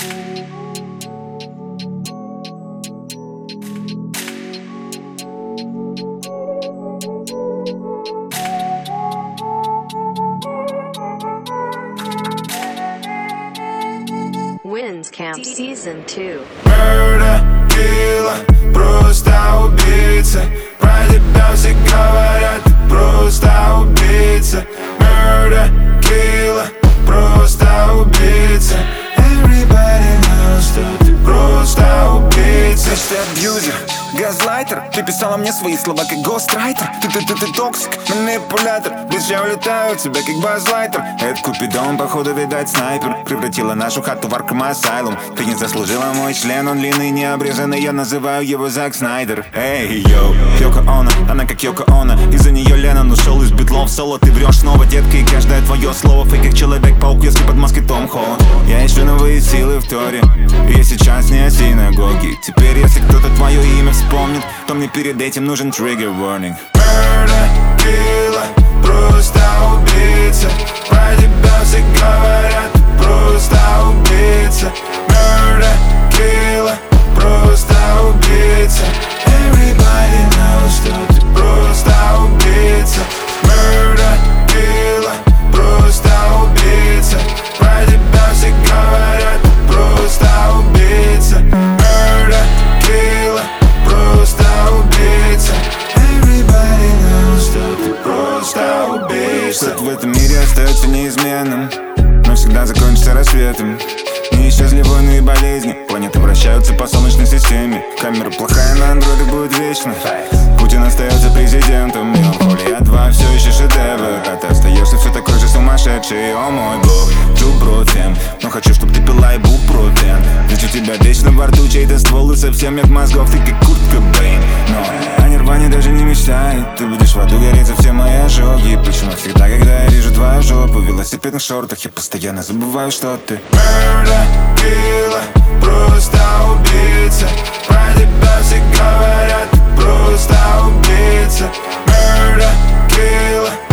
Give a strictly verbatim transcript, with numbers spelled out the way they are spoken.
Wins Camp Season two. Murder, killer, просто убийца. Про тебя все говорят, ты просто убийца. Murder, killer, просто убийца. Everybody knows, что ты просто убийца. Значит, ты абьюзер, газлайтер. Ты писала мне свои слова как гострайтер. Ты, ты, ты, ты токсик, манипулятор. Ближе я улетаю от тебя как базлайтер. Это Купидон, походу, видать, снайпер. Превратила нашу хату в Аркхем Асайлум. Ты не заслужила мой член, он длинный, не обрезанный. Я называю его Зак Снайдер. Эй, йоу, Йоко Оно, она как Йоко Оно. Из-за нее Леннон ушел из битлов соло. Ты врешь снова, детка, и каждое твое слово фейк, как Человек-паук, если под маской Том Холланд. Я ищу новые силы в Торе, и я сейчас не о синагоге. Теперь, если кто-то твое имя вспомнит, то мне перед этим нужен триггер warning. Murder, killer, просто убийца. Про тебя все говорят, ты просто убийца. Murder, killer, просто убийца. Everybody knows, что ты просто убийца. Murder, killer, просто убийца. Про тебя все говорят, ты просто убийца. Murder, killer, просто убийца. Everybody knows, что ты просто убийца. Что-то в этом мире остается неизменным, но всегда закончится рассветом. Не исчезли войны и болезни, планеты вращаются по солнечной системе. Камера плохая, на андроиде будет вечно. Путин остается президентом, Меланхолия два все еще шедевр. А ты остаешься все такой же сумасшедший. О мой бог, джуброфен. Но хочу, чтоб ты пила ибупрофен. Ведь у тебя вечно во рту чей-то ствол, и совсем нет мозгов, ты как Курт Кобейн. Но о нирване даже не мечтай. Ты будешь в аду гореть за все мои ожоги. Почему всегда, когда я вижу твою жопу в велосипедных шортах, я постоянно забываю, что ты Murder, killer, просто убийца. Про тебя все говорят, ты просто убийца. Murder, killer,